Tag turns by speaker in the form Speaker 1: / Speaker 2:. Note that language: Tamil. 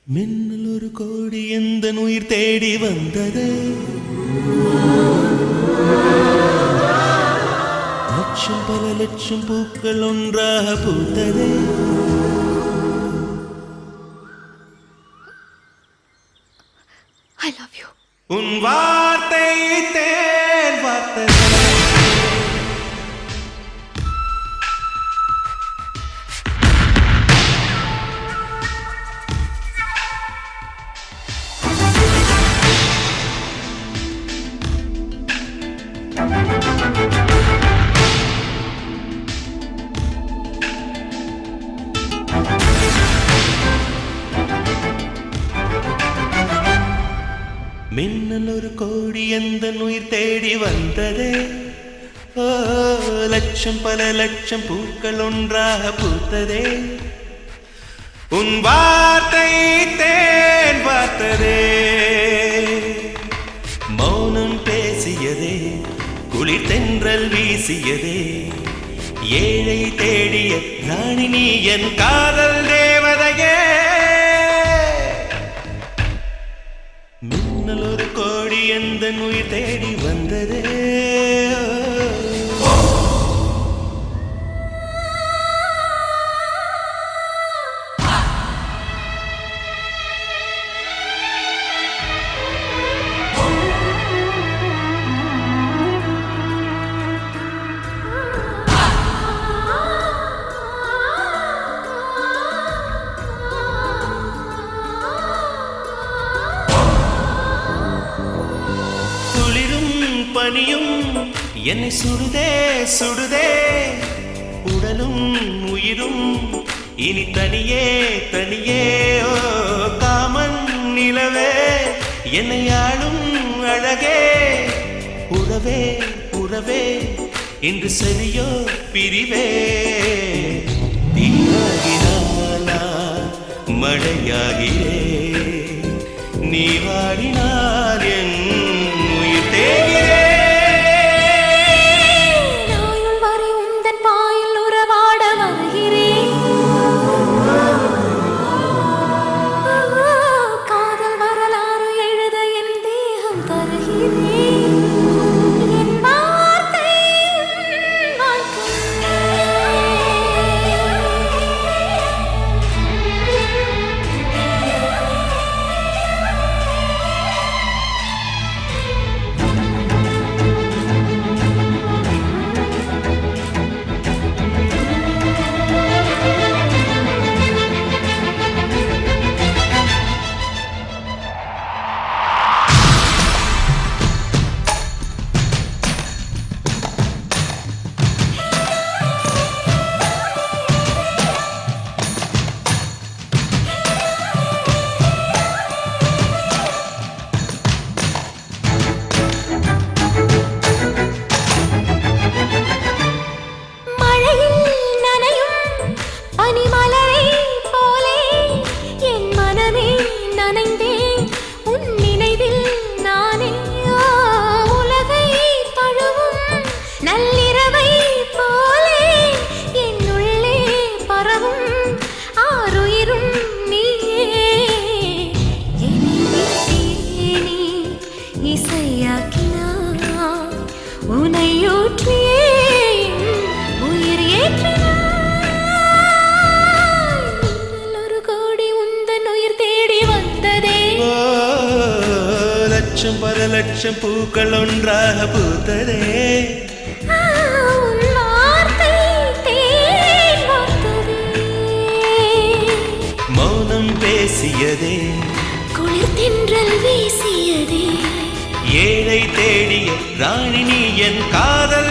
Speaker 1: மின்னல் ஒரு கோடி எந்த உயிர் தேடி வந்தது. லட்சம் பல லட்சம் பூக்கள் ஒன்றாக பூத்தது.
Speaker 2: I love you.
Speaker 1: உன் வார்த்தை தேன் வார்த்தது. மின்னல் ஒரு கோடி எந்த உயிர் தேடி வந்ததே. ஓ லட்சம் பல லட்சம் பூக்கள் ஒன்றாக பூத்ததே. உன் வார்த்தை தேன் வார்த்ததே. மௌனம் பேசியதே, குளிர் தென்றல் வீசியதே. ஏழை தேடிய ராணி நீ என் காதல் தேவதையே. மின்னல் ஒரு கோடி எந்த உயிர் தேடி வந்ததே. பனியும் என்னை சுடுதே சுடுதே. உடலும் உயிரும் இனி தனியே தனியே. ஓ காமன் நிலவே என்னை ஆளும் அழகே. உறவே உறவே இன்று சரியோ பிரிவே. தீயாகினாலா மழையாகிறே. நீ வாடினால் என் உயிர் தேகிறே. லட்சம் பல லட்சம் பூக்கள் ஒன்றாக பூத்ததே. மௌனம் பேசியதே,
Speaker 2: குளிர் தென்றல் வீசியதே.
Speaker 1: ஏழை தேடிய ராணி நீ என் காதல்